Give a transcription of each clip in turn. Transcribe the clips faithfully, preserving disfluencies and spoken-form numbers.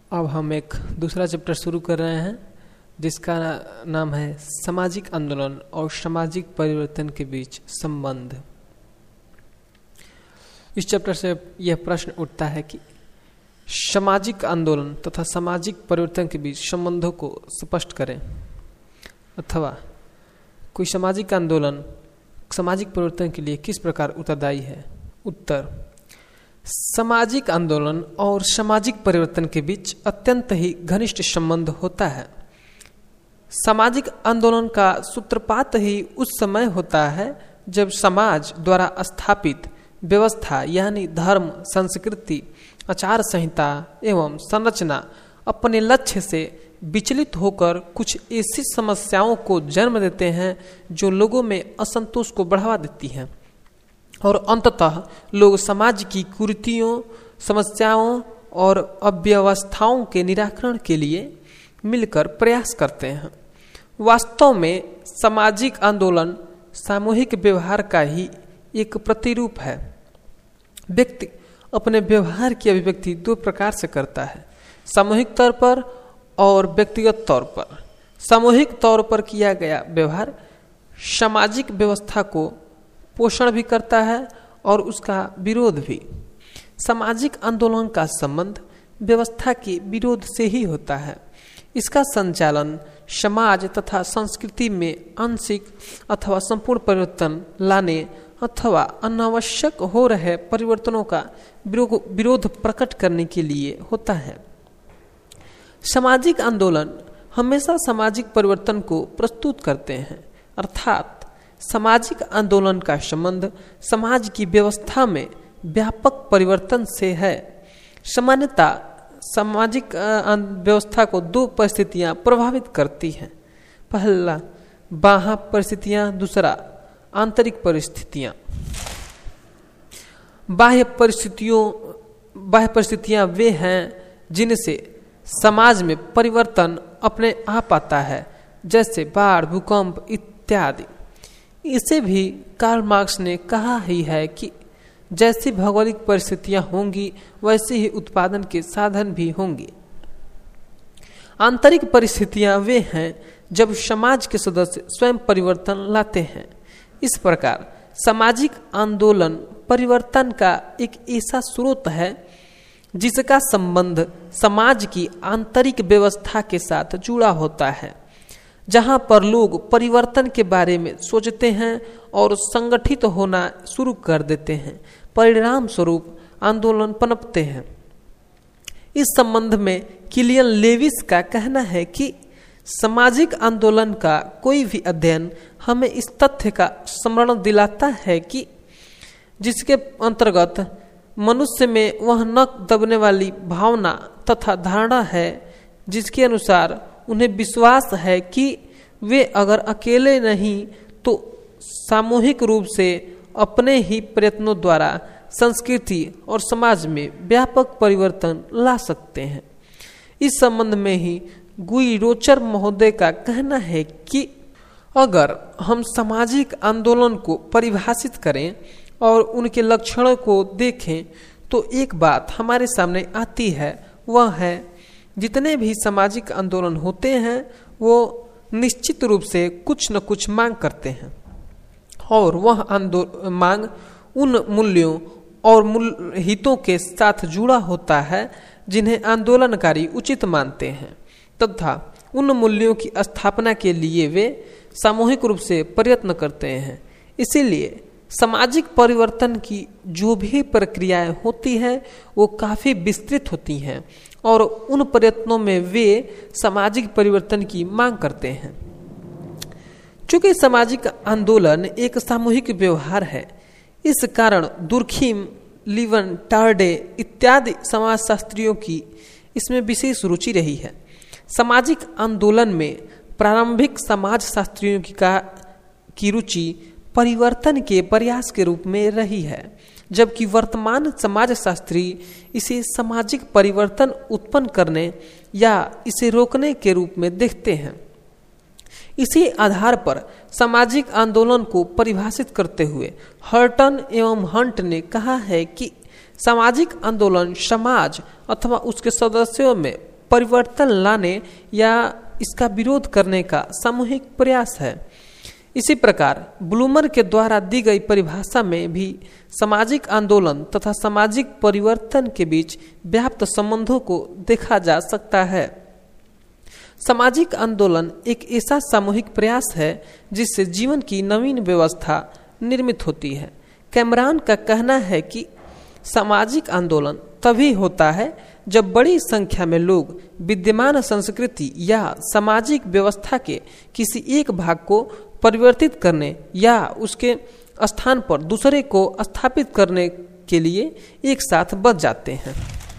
अब हम एक दूसरा चैप्टर शुरू कर रहे हैं जिसका नाम है सामाजिक आंदोलन और सामाजिक परिवर्तन के बीच संबंध। इस चैप्टर से यह प्रश्न उठता है कि सामाजिक आंदोलन तथा सामाजिक परिवर्तन के बीच संबंधों को स्पष्ट करें, अथवा कोई सामाजिक आंदोलन सामाजिक परिवर्तन के लिए किस प्रकार उत्तरदायी है। उत्तर: सामाजिक आंदोलन और सामाजिक परिवर्तन के बीच अत्यंत ही घनिष्ठ संबंध होता है। सामाजिक आंदोलन का सूत्रपात ही उस समय होता है जब समाज द्वारा स्थापित व्यवस्था यानी धर्म, संस्कृति, आचार संहिता एवं संरचना अपने लक्ष्य से विचलित होकर कुछ ऐसी समस्याओं को जन्म देते हैं जो लोगों में असंतोष को बढ़ावा देती हैं और अंततः लोग समाज की कुरीतियों, समस्याओं और अव्यवस्थाओं के निराकरण के लिए मिलकर प्रयास करते हैं। वास्तव में सामाजिक आंदोलन सामूहिक व्यवहार का ही एक प्रतिरूप है। व्यक्ति अपने व्यवहार की अभिव्यक्ति दो प्रकार से करता है, सामूहिक तौर पर और व्यक्तिगत तौर पर। सामूहिक तौर पर किया गया व्यवहार सामाजिक व्यवस्था को पोषण भी करता है और उसका विरोध भी। सामाजिक आंदोलन का संबंध व्यवस्था के विरोध से ही होता है। इसका संचालन समाज तथा संस्कृति में आंशिक अथवा संपूर्ण परिवर्तन लाने अथवा अनावश्यक हो रहे परिवर्तनों का विरोध प्रकट करने के लिए होता है। सामाजिक आंदोलन हमेशा सामाजिक परिवर्तन को प्रस्तुत करते हैं, अर्थात सामाजिक आंदोलन का संबंध समाज की व्यवस्था में व्यापक परिवर्तन से है। सामान्यतः सामाजिक व्यवस्था को दो परिस्थितियां प्रभावित करती हैं। पहला बाह्य परिस्थितियां, दूसरा आंतरिक परिस्थितियां। बाह्य परिस्थितियों बाह्य परिस्थितियां वे हैं जिनसे समाज में परिवर्तन अपने आप आता है, जैसे बाढ़, भूकंप इत्यादि। इसे भी कार्ल मार्क्स ने कहा ही है कि जैसी भौगोलिक परिस्थितियां होंगी वैसे ही उत्पादन के साधन भी होंगे। आंतरिक परिस्थितियां वे हैं जब समाज के सदस्य स्वयं परिवर्तन लाते हैं। इस प्रकार सामाजिक आंदोलन परिवर्तन का एक ऐसा स्रोत है जिसका संबंध समाज की आंतरिक व्यवस्था के साथ जुड़ा होता है, जहां पर लोग परिवर्तन के बारे में सोचते हैं और संगठित होना शुरू कर देते हैं। परिणाम स्वरूप आंदोलन पनपते हैं। इस संबंध में किलियन लेविस का कहना है कि सामाजिक आंदोलन का कोई भी अध्ययन हमें इस तथ्य का स्मरण दिलाता है कि जिसके अंतर्गत मनुष्य में वह न दबने वाली भावना तथा धारणा है जिसके अनुसार उन्हें विश्वास है कि वे अगर अकेले नहीं तो सामूहिक रूप से अपने ही प्रयत्नों द्वारा संस्कृति और समाज में व्यापक परिवर्तन ला सकते हैं। इस संबंध में ही गुई रोचर महोदय का कहना है कि अगर हम सामाजिक आंदोलन को परिभाषित करें और उनके लक्षणों को देखें तो एक बात हमारे सामने आती है, वह है जितने भी सामाजिक आंदोलन होते हैं वो निश्चित रूप से कुछ न कुछ मांग करते हैं और वह आंदोलन मांग उन मूल्यों और मूल्य हितों के साथ जुड़ा होता है जिन्हें आंदोलनकारी उचित मानते हैं तथा उन मूल्यों की स्थापना के लिए वे सामूहिक रूप से प्रयत्न करते हैं। इसीलिए सामाजिक परिवर्तन की जो भी प्रक्रियाएं होती हैं वो काफी विस्तृत होती हैं और उन प्रयत्नों में वे सामाजिक परिवर्तन की मांग करते हैं। चूंकि सामाजिक आंदोलन एक सामूहिक व्यवहार है, इस कारण दुर्खिम, लीवन, टार्डे इत्यादि समाजशास्त्रियों की इसमें विशेष रुचि रही है। सामाजिक आंदोलन में प्रारंभिक समाजशास्त्रियों की का की रुचि परिवर्तन के प्रयास के रूप में रही है, जबकि वर्तमान समाजशास्त्री इसे सामाजिक परिवर्तन उत्पन्न करने या इसे रोकने के रूप में देखते हैं। इसी आधार पर सामाजिक आंदोलन को परिभाषित करते हुए हर्टन एवं हंट ने कहा है कि सामाजिक आंदोलन समाज अथवा उसके सदस्यों में परिवर्तन लाने या इसका विरोध करने का सामूहिक प्रयास है। इसी प्रकार ब्लूमर के द्वारा दी गई परिभाषा में भी सामाजिक आंदोलन तथा सामाजिक परिवर्तन के बीच व्याप्त संबंधों को देखा जा सकता है। सामाजिक आंदोलन एक ऐसा सामूहिक प्रयास है जिससे जीवन की नवीन व्यवस्था निर्मित होती है। कैमरान का कहना है कि सामाजिक आंदोलन तभी होता है जब बड़ी संख्या में लोग विद्यमान संस्कृति या सामाजिक व्यवस्था के किसी एक भाग को परिवर्तित करने या उसके स्थान पर दूसरे को स्थापित करने के लिए एक साथ बच जाते हैं।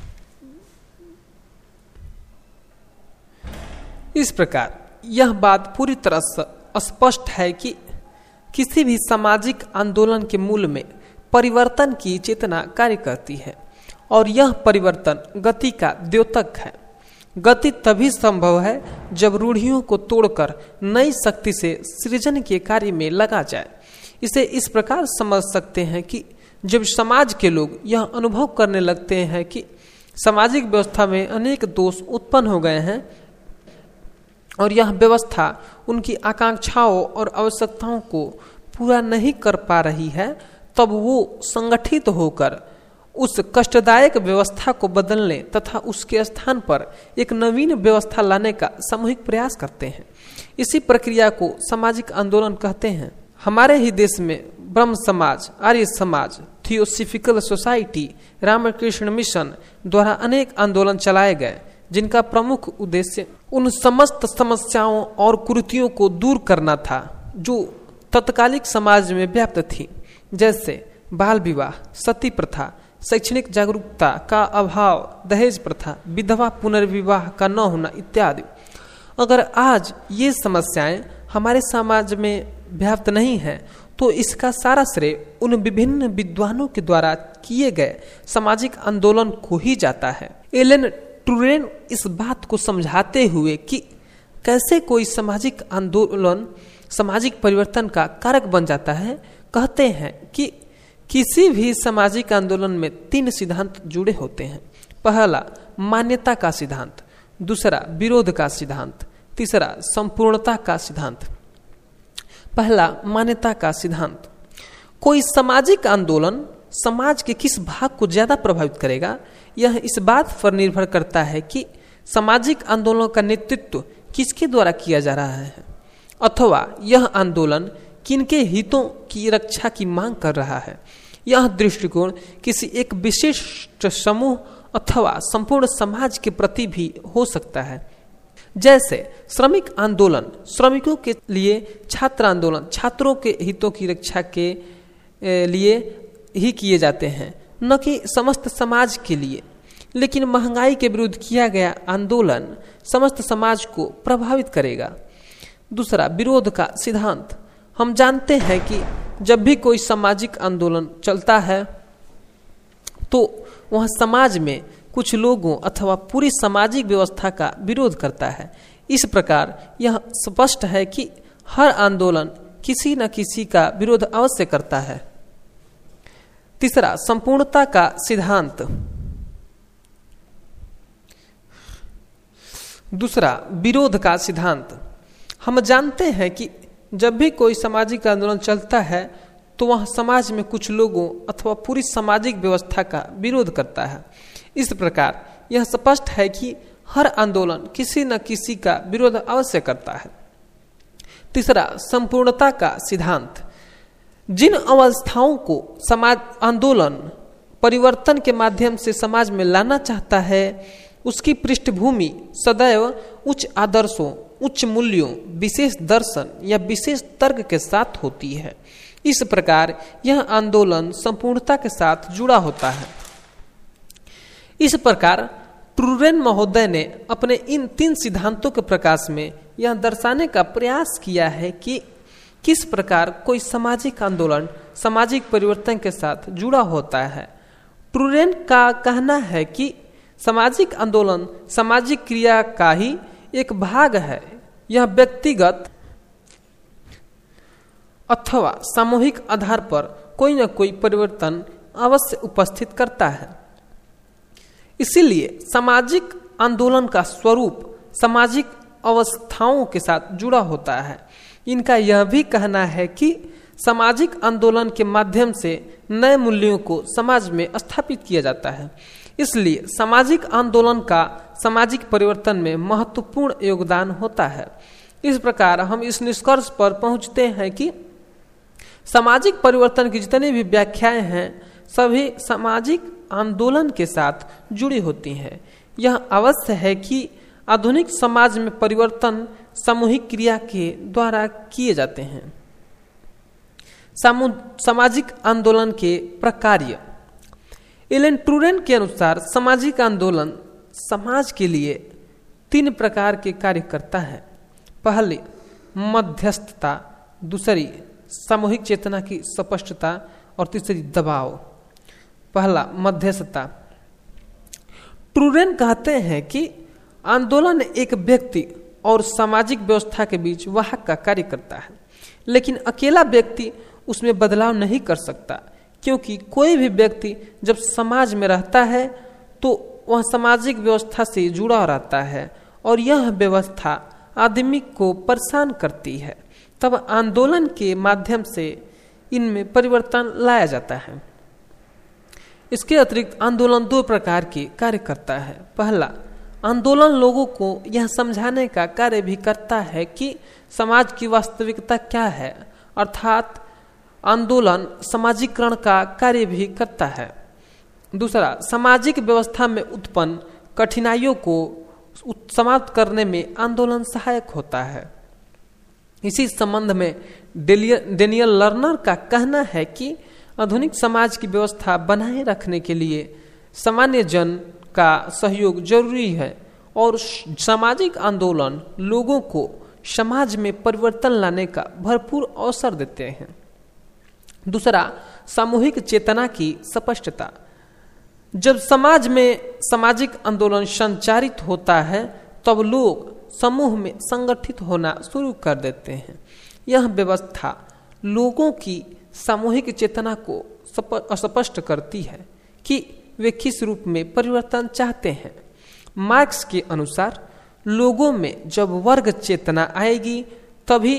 इस प्रकार यह बात पूरी तरह से स्पष्ट है कि किसी भी सामाजिक आंदोलन के मूल में परिवर्तन की चेतना कार्य करती है और यह परिवर्तन गति का द्योतक है। गति तभी संभव है जब रूढ़ियों को तोड़कर नई शक्ति से सृजन के कार्य में लगा जाए। इसे इस प्रकार समझ सकते हैं कि जब समाज के लोग यह अनुभव करने लगते हैं कि सामाजिक व्यवस्था में अनेक दोष उत्पन्न हो गए हैं और यह व्यवस्था उनकी आकांक्षाओं और आवश्यकताओं को पूरा नहीं कर पा रही है, तब वो संगठित होकर उस कष्टदायक व्यवस्था को बदलने तथा उसके स्थान पर एक नवीन व्यवस्था लाने का सामूहिक प्रयास करते हैं। इसी प्रक्रिया को सामाजिक आंदोलन कहते हैं। हमारे ही देश में ब्रह्म समाज, Arya Samaj, theosophical society, Ramakrishna mission द्वारा अनेक आंदोलन चलाए गए, जिनका प्रमुख उद्देश्य उन समस्त समस्याओं और कुरीतियों को दूर करना था जो तत्कालिक समाज में व्याप्त थी, जैसे बाल विवाह, सती प्रथा, शैक्षणिक जागरूकता का अभाव, दहेज प्रथा, विधवा पुनर्विवाह का न होना इत्यादि। अगर आज ये समस्याएं हमारे समाज में व्याप्त नहीं है तो इसका सारा श्रेय उन विभिन्न विद्वानों के द्वारा किए गए सामाजिक आंदोलन को ही जाता है। एलन टूरेन इस बात को समझाते हुए कि कैसे कोई सामाजिक आंदोलन सामाजिक परिवर्तन का कारक बन जाता है, कहते हैं कि किसी भी सामाजिक आंदोलन में तीन सिद्धांत जुड़े होते हैं। पहला मान्यता का सिद्धांत, दूसरा विरोध का सिद्धांत, तीसरा संपूर्णता का सिद्धांत। पहला मान्यता का सिद्धांत। कोई सामाजिक आंदोलन समाज के किस भाग को ज्यादा प्रभावित करेगा, यह इस बात पर निर्भर करता है कि सामाजिक आंदोलन का नेतृत्व किसके द्वारा किया जा रहा है अथवा यह आंदोलन किनके हितों की रक्षा की मांग कर रहा है। यह दृष्टिकोण किसी एक विशिष्ट समूह अथवा संपूर्ण समाज के प्रति भी हो सकता है। जैसे श्रमिक आंदोलन श्रमिकों के लिए, छात्र आंदोलन छात्रों के हितों की रक्षा के लिए ही किए जाते हैं, न कि समस्त समाज के लिए। लेकिन महंगाई के विरुद्ध किया गया आंदोलन समस्त समाज को प्रभावित करेगा। दूसरा विरोध का सिद्धांत। हम जानते हैं कि जब भी कोई सामाजिक आंदोलन चलता है तो वह समाज में कुछ लोगों अथवा पूरी सामाजिक व्यवस्था का विरोध करता है। इस प्रकार यह स्पष्ट है कि हर आंदोलन किसी न किसी का विरोध अवश्य करता है। तीसरा संपूर्णता का सिद्धांत। दूसरा विरोध का सिद्धांत। हम जानते हैं कि जब भी कोई सामाजिक आंदोलन चलता है तो वह समाज में कुछ लोगों अथवा पूरी सामाजिक व्यवस्था का विरोध करता है। इस प्रकार यह स्पष्ट है कि हर आंदोलन किसी न किसी का विरोध अवश्य करता है। तीसरा संपूर्णता का सिद्धांत। जिन अवस्थाओं को समाज आंदोलन परिवर्तन के माध्यम से समाज में लाना चाहता है उसकी पृष्ठभूमि सदैव उच्च आदर्शों, उच्च मूल्यों, विशेष दर्शन या विशेष तर्क के साथ होती है। इस प्रकार यह आंदोलन संपूर्णता के साथ जुड़ा होता है। इस प्रकार टूरेन महोदय ने अपने इन तीन सिद्धांतों के प्रकाश में यह दर्शाने का प्रयास किया है कि किस प्रकार कोई सामाजिक आंदोलन सामाजिक परिवर्तन के साथ जुड़ा होता है। टूरेन का कहना है कि सामाजिक आंदोलन सामाजिक क्रिया का ही एक भाग है। यह व्यक्तिगत अथवा सामूहिक आधार पर कोई न कोई परिवर्तन अवश्य उपस्थित करता है। इसीलिए सामाजिक आंदोलन का स्वरूप सामाजिक अवस्थाओं के साथ जुड़ा होता है। इनका यह भी कहना है कि सामाजिक आंदोलन के माध्यम से नए मूल्यों को समाज में स्थापित किया जाता है। इसलिए सामाजिक आंदोलन का सामाजिक परिवर्तन में महत्वपूर्ण योगदान होता है। इस प्रकार हम इस निष्कर्ष पर पहुंचते हैं कि सामाजिक परिवर्तन की जितनी भी व्याख्याएं हैं सभी सामाजिक आंदोलन के साथ जुड़ी होती हैं। यह अवश्य है कि आधुनिक समाज में परिवर्तन सामूहिक क्रिया के द्वारा किए जाते हैं। सामाजिक आंदोलन के प्रकार्य। एलन टूरेन के अनुसार सामाजिक आंदोलन समाज के लिए तीन प्रकार के कार्य करता है। पहले मध्यस्थता, दूसरी सामूहिक चेतना की स्पष्टता और तीसरी दबाव। पहला मध्यस्थता। टूरेन कहते हैं कि आंदोलन एक व्यक्ति और सामाजिक व्यवस्था के बीच वाहक का कार्य करता है, लेकिन अकेला व्यक्ति उसमें बदलाव नहीं कर सकता, क्योंकि कोई भी व्यक्ति जब समाज में रहता है तो वह सामाजिक व्यवस्था से जुड़ा रहता है और यह व्यवस्था आदमी को परेशान करती है। तब आंदोलन के माध्यम से इनमें परिवर्तन लाया जाता है। इसके अतिरिक्त आंदोलन दो प्रकार के कार्य करता है। पहला, आंदोलन लोगों को यह समझाने का कार्य भी करता है कि समाज की वास्तविकता क्या है, अर्थात आंदोलन सामाजिकरण का कार्य भी करता है। दूसरा, सामाजिक व्यवस्था में उत्पन्न कठिनाइयों को समाप्त करने में आंदोलन सहायक होता है। इसी संबंध में डेनियल लर्नर का कहना है कि आधुनिक समाज की व्यवस्था बनाए रखने के लिए सामान्य जन का सहयोग जरूरी है और सामाजिक आंदोलन लोगों को समाज में परिवर्तन लाने का भरपूर अवसर देते हैं। दूसरा, सामूहिक चेतना की स्पष्टता। जब समाज में सामाजिक आंदोलन संचारित होता है तब लोग समूह में संगठित होना शुरू कर देते हैं। यह व्यवस्था लोगों की सामूहिक चेतना को स्पष्ट करती है कि वे किस रूप में परिवर्तन चाहते हैं। मार्क्स के अनुसार लोगों में जब वर्ग चेतना आएगी तभी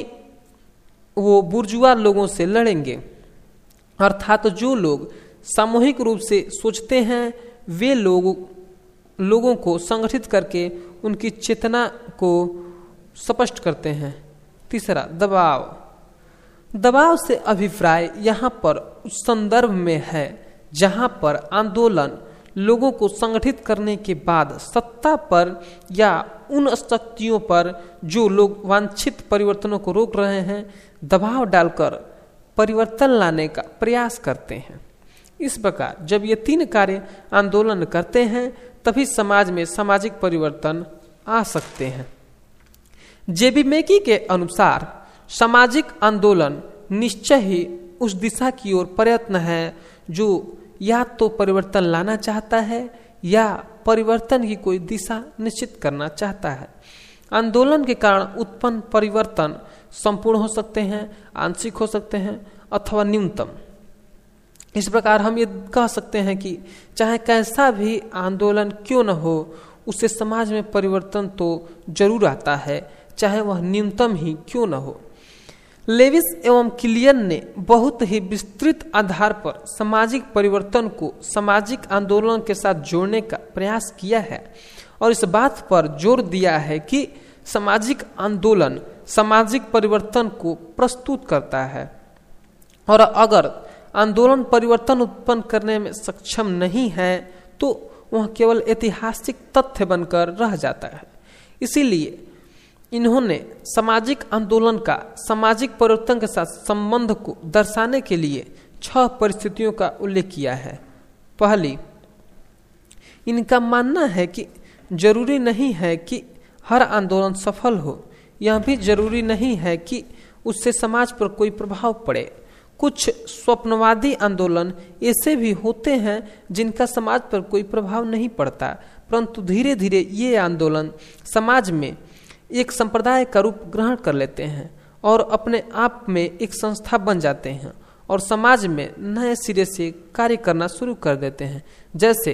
वो बुर्जुआ लोगों से लड़ेंगे, अर्थात तो जो लोग सामूहिक रूप से सोचते हैं वे लोग लोगों को संगठित करके उनकी चेतना को स्पष्ट करते हैं। तीसरा, दबाव। दबाव से अभिप्राय यहाँ पर उस संदर्भ में है जहाँ पर आंदोलन लोगों को संगठित करने के बाद सत्ता पर या उन शक्तियों पर जो लोग वांछित परिवर्तनों को रोक रहे हैं दबाव डालकर परिवर्तन लाने का प्रयास करते हैं। इस प्रकार जब ये तीन कार्य आंदोलन करते हैं तभी समाज में सामाजिक परिवर्तन आ सकते हैं। जेबी मेकी के अनुसार सामाजिक आंदोलन निश्चय ही उस दिशा की ओर प्रयत्न है जो या तो परिवर्तन लाना चाहता है या परिवर्तन की कोई दिशा निश्चित करना चाहता है। आंदोलन के कारण उत्पन्न परिवर्तन संपूर्ण हो सकते हैं, आंशिक हो सकते हैं अथवा न्यूनतम। इस प्रकार हम ये कह सकते हैं कि चाहे कैसा भी आंदोलन क्यों न हो उससे समाज में परिवर्तन तो जरूर आता है, चाहे वह न्यूनतम ही क्यों न हो। लेविस एवं किलियन ने बहुत ही विस्तृत आधार पर सामाजिक परिवर्तन को सामाजिक आंदोलन के साथ जोड़ने का प्रयास किया है और इस बात पर जोर दिया है कि सामाजिक आंदोलन सामाजिक परिवर्तन को प्रस्तुत करता है और अगर आंदोलन परिवर्तन उत्पन्न करने में सक्षम नहीं है तो वह केवल ऐतिहासिक तथ्य बनकर रह जाता है। इसीलिए इन्होंने सामाजिक आंदोलन का सामाजिक परिवर्तन के साथ संबंध को दर्शाने के लिए छह परिस्थितियों का उल्लेख किया है। पहली, इनका मानना है कि जरूरी नहीं है कि हर आंदोलन सफल हो, यह भी जरूरी नहीं है कि उससे समाज पर कोई प्रभाव पड़े। कुछ स्वप्नवादी आंदोलन ऐसे भी होते हैं जिनका समाज पर कोई प्रभाव नहीं पड़ता, परंतु धीरे धीरे ये आंदोलन समाज में एक संप्रदाय का रूप ग्रहण कर लेते हैं और अपने आप में एक संस्था बन जाते हैं और समाज में नए सिरे से कार्य करना शुरू कर देते हैं। जैसे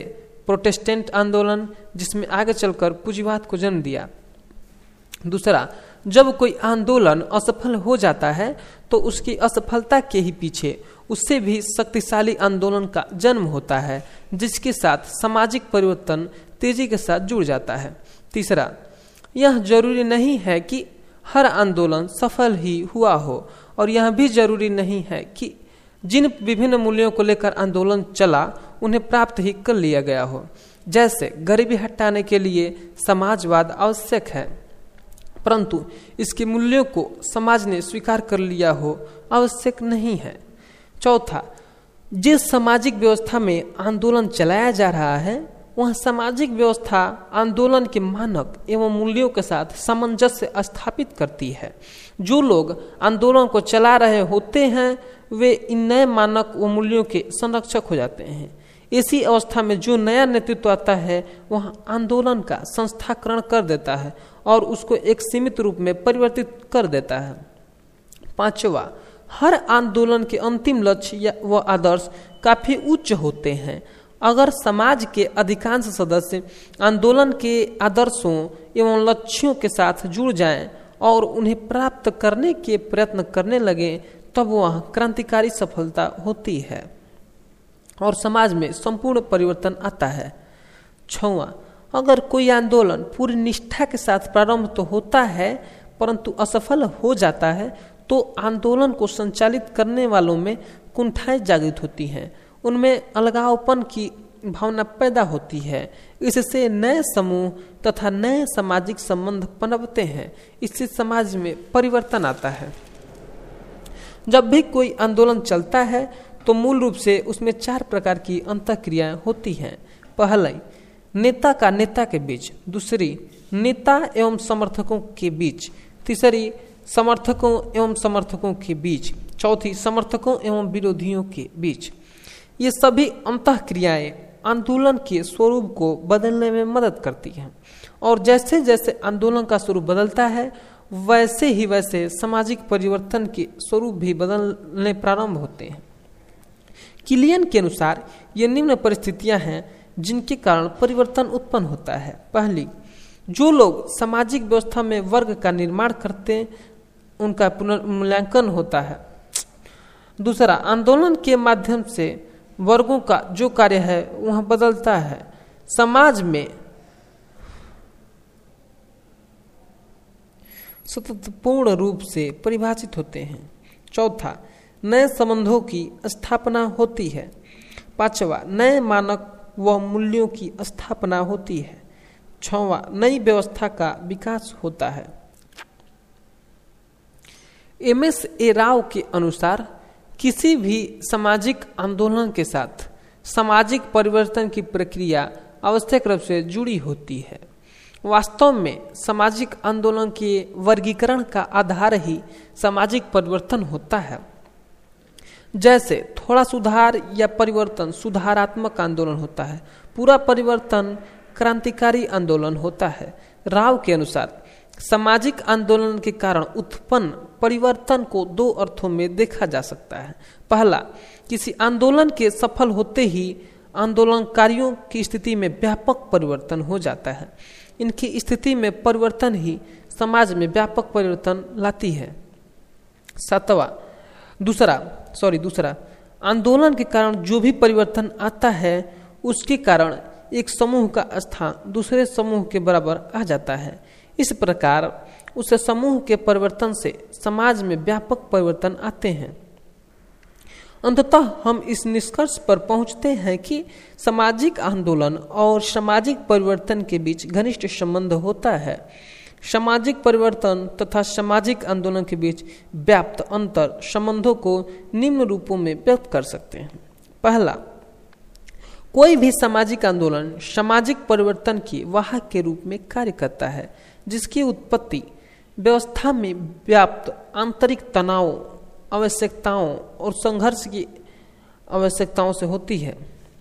प्रोटेस्टेंट आंदोलन, जिसमें आगे चलकर पूंजीवाद को जन्म दिया। दूसरा, जब कोई आंदोलन असफल हो जाता है तो उसकी असफलता के ही पीछे उससे भी शक्तिशाली आंदोलन का जन्म होता है, जिसके साथ सामाजिक परिवर्तन तेजी के साथ जुड़ जाता है। तीसरा, यह जरूरी नहीं है कि हर आंदोलन सफल ही हुआ हो, और यह भी जरूरी नहीं है कि जिन विभिन्न मूल्यों को लेकर आंदोलन चला उन्हें प्राप्त ही कर लिया गया हो। जैसे गरीबी हटाने के लिए समाजवाद आवश्यक है, परंतु इसके मूल्यों को समाज ने स्वीकार कर लिया हो आवश्यक नहीं है। चौथा, जिस सामाजिक व्यवस्था में आंदोलन चलाया जा रहा है वह सामाजिक व्यवस्था आंदोलन के मानक एवं मूल्यों के साथ सामंजस्य स्थापित करती है। जो लोग आंदोलन को चला रहे होते हैं वे इन नए मानक व मूल्यों के संरक्षक हो जाते हैं। इसी अवस्था में जो नया नेतृत्व आता है वह आंदोलन का संस्थाकरण कर देता है और उसको एक सीमित रूप में परिवर्तित कर देता है। पांचवा, हर आंदोलन के अंतिम लक्ष्य व आदर्श काफी उच्च होते हैं। अगर समाज के अधिकांश सदस्य आंदोलन के आदर्शों एवं लक्ष्यों के साथ जुड़ जाएं और उन्हें प्राप्त करने के प्रयत्न करने लगे तब वह क्रांतिकारी सफलता होती है और समाज में संपूर्ण परिवर्तन आता है। छठवां, अगर कोई आंदोलन पूरी निष्ठा के साथ प्रारंभ तो होता है परंतु असफल हो जाता है तो आंदोलन को संचालित करने वालों में कुंठाएं जागृत होती हैं, उनमें अलगावपन की भावना पैदा होती है। इससे नए समूह तथा नए सामाजिक संबंध पनपते हैं। इससे समाज में परिवर्तन आता है। जब भी कोई आंदोलन चलता है तो मूल रूप से उसमें चार प्रकार की अंतःक्रियाएं होती हैं। पहली, नेता का नेता के बीच। दूसरी, नेता एवं समर्थकों के बीच। तीसरी, समर्थकों एवं समर्थकों के बीच। चौथी, समर्थकों एवं विरोधियों के बीच। ये सभी अंतःक्रियाएं आंदोलन के स्वरूप को बदलने में मदद करती हैं और जैसे जैसे आंदोलन का स्वरूप बदलता है वैसे ही वैसे सामाजिक परिवर्तन के स्वरूप भी बदलने प्रारंभ होते हैं। किलियन के अनुसार ये निम्न परिस्थितियां हैं जिनके कारण परिवर्तन उत्पन्न होता है। पहली, जो लोग सामाजिक व्यवस्था में वर्ग का निर्माण करते उनका पुनर्मूल्यांकन होता है। दूसरा, आंदोलन के माध्यम से वर्गों का जो कार्य है वह बदलता है, समाज में सतत पूर्ण रूप से परिभाषित होते हैं। चौथा, नए संबंधों की स्थापना होती है। पांचवा, नए मानक व मूल्यों की स्थापना होती है। छठवां, नई व्यवस्था का विकास होता है। एम एस ए राव के अनुसार किसी भी सामाजिक आंदोलन के साथ सामाजिक परिवर्तन की प्रक्रिया आवश्यक रूप से जुड़ी होती है। वास्तव में सामाजिक आंदोलन के वर्गीकरण का आधार ही सामाजिक परिवर्तन होता है। जैसे थोड़ा सुधार या परिवर्तन सुधारात्मक आंदोलन होता है, पूरा परिवर्तन क्रांतिकारी आंदोलन होता है। राव के अनुसार सामाजिक आंदोलन के कारण उत्पन्न परिवर्तन को दो अर्थों में देखा जा सकता है। पहला, किसी आंदोलन के सफल होते ही आंदोलनकारियों की स्थिति में व्यापक परिवर्तन हो जाता है। इनकी स्थिति में परिवर्तन ही समाज में व्यापक परिवर्तन लाती है। सातवां, दूसरा सॉरी दूसरा आंदोलन के कारण जो भी परिवर्तन आता है उसके कारण एक समूह का स्थान दूसरे समूह के बराबर आ जाता है। इस प्रकार उस समूह के परिवर्तन से समाज में व्यापक परिवर्तन आते हैं। अंततः हम इस निष्कर्ष पर पहुंचते हैं कि सामाजिक आंदोलन और सामाजिक परिवर्तन के बीच घनिष्ठ संबंध होता है। सामाजिक परिवर्तन तथा सामाजिक आंदोलन के बीच व्याप्त अंतर संबंधों को निम्न रूपों में व्यक्त कर सकते हैं। पहला, कोई भी सामाजिक आंदोलन सामाजिक परिवर्तन की वाहक के रूप में कार्य करता है, जिसकी उत्पत्ति व्यवस्था में व्याप्त आंतरिक तनाव, आवश्यकताओं और संघर्ष की आवश्यकताओं से होती है।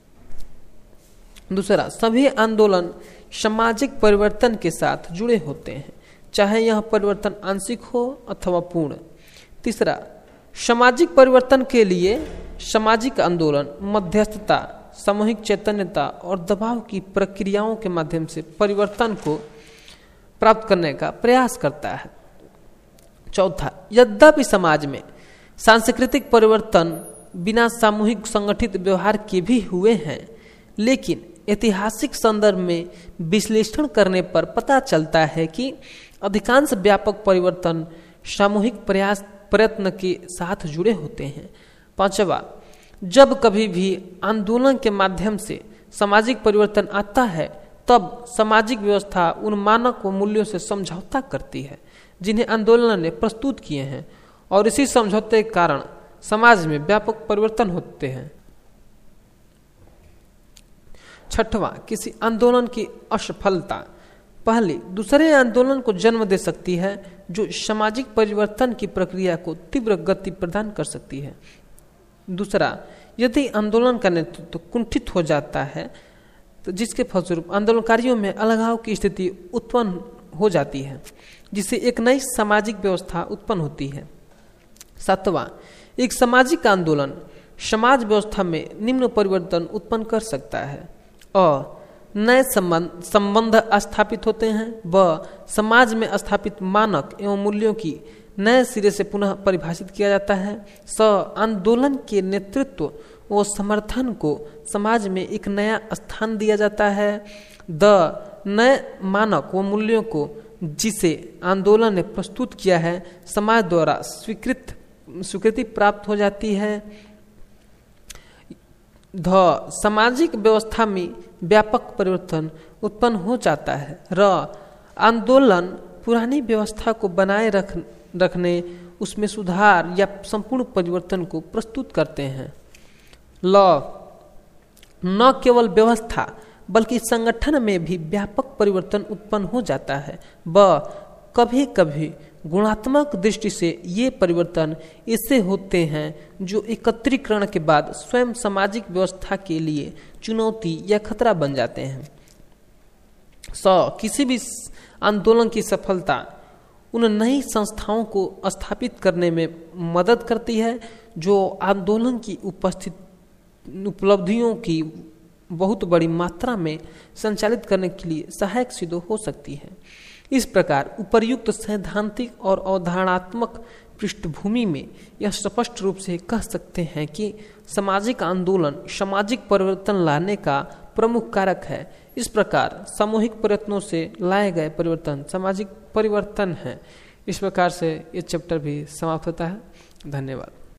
दूसरा, सभी आंदोलन सामाजिक परिवर्तन के साथ जुड़े होते हैं, चाहे यह परिवर्तन आंशिक हो अथवा पूर्ण। तीसरा, सामाजिक परिवर्तन के लिए सामाजिक आंदोलन मध्यस्थता, सामूहिक चैतन्यता और दबाव की प्रक्रियाओं के माध्यम से परिवर्तन को प्राप्त करने का प्रयास करता है। चौथा, यद्यपि समाज में सांस्कृतिक परिवर्तन बिना सामूहिक संगठित व्यवहार के भी हुए हैं, लेकिन ऐतिहासिक संदर्भ में विश्लेषण करने पर पता चलता है कि अधिकांश व्यापक परिवर्तन सामूहिक प्रयास प्रयत्न के साथ जुड़े होते हैं। पांचवा, जब कभी भी आंदोलन के माध्यम से सामाजिक परिवर्तन आता है, तब सामाजिक व्यवस्था उन मानक व मूल्यों से समझौता करती है जिन्हें आंदोलन ने प्रस्तुत किए हैं, और इसी समझौते के कारण समाज में व्यापक परिवर्तन होते हैं। छठवां, किसी आंदोलन की असफलता पहले दूसरे आंदोलन को जन्म दे सकती है जो सामाजिक परिवर्तन की प्रक्रिया को तीव्र गति प्रदान कर सकती है। दूसरा, यदि आंदोलन का नेतृत्व तो कुंठित हो जाता है तो जिसके फलस्वरूप आंदोलनकारियों में अलगाव की स्थिति उत्पन्न हो जाती है, जिससे एक नई सामाजिक व्यवस्था उत्पन्न होती है। सातवां, एक सामाजिक आंदोलन समाज व्यवस्था में निम्न परिवर्तन उत्पन्न कर सकता है और नए संबंध संबंध स्थापित होते हैं व समाज में स्थापित मानक एवं मूल्यों की नए सिरे से पुनः परिभाषित किया जाता है। स आंदोलन के नेतृत्व व समर्थन को समाज में एक नया स्थान दिया जाता है। द नए मानक व मूल्यों को जिसे आंदोलन ने प्रस्तुत किया है समाज द्वारा स्वीकृत स्वीकृति प्राप्त हो जाती है। ध सामाजिक व्यवस्था में व्यापक परिवर्तन उत्पन्न हो जाता है। र आंदोलन पुरानी व्यवस्था को बनाए रख रखने उसमें सुधार या संपूर्ण परिवर्तन को प्रस्तुत करते हैं। ल न केवल व्यवस्था बल्कि संगठन में भी व्यापक परिवर्तन उत्पन्न हो जाता है। ब कभी कभी गुणात्मक दृष्टि से ये परिवर्तन ऐसे होते हैं जो एकत्रीकरण के बाद स्वयं सामाजिक व्यवस्था के लिए चुनौती या खतरा बन जाते हैं। स किसी भी आंदोलन की सफलता उन नई संस्थाओं को स्थापित करने में मदद करती है जो आंदोलन की उपस्थित उपलब्धियों की बहुत बड़ी मात्रा में संचालित करने के लिए सहायक सिद्ध हो सकती है। इस प्रकार उपर्युक्त सैद्धांतिक और अवधारणात्मक पृष्ठभूमि में यह स्पष्ट रूप से कह सकते हैं कि सामाजिक आंदोलन सामाजिक परिवर्तन लाने का प्रमुख कारक है। इस प्रकार सामूहिक प्रयत्नों से लाए गए परिवर्तन सामाजिक परिवर्तन है। इस प्रकार से ये चैप्टर भी समाप्त होता है। धन्यवाद।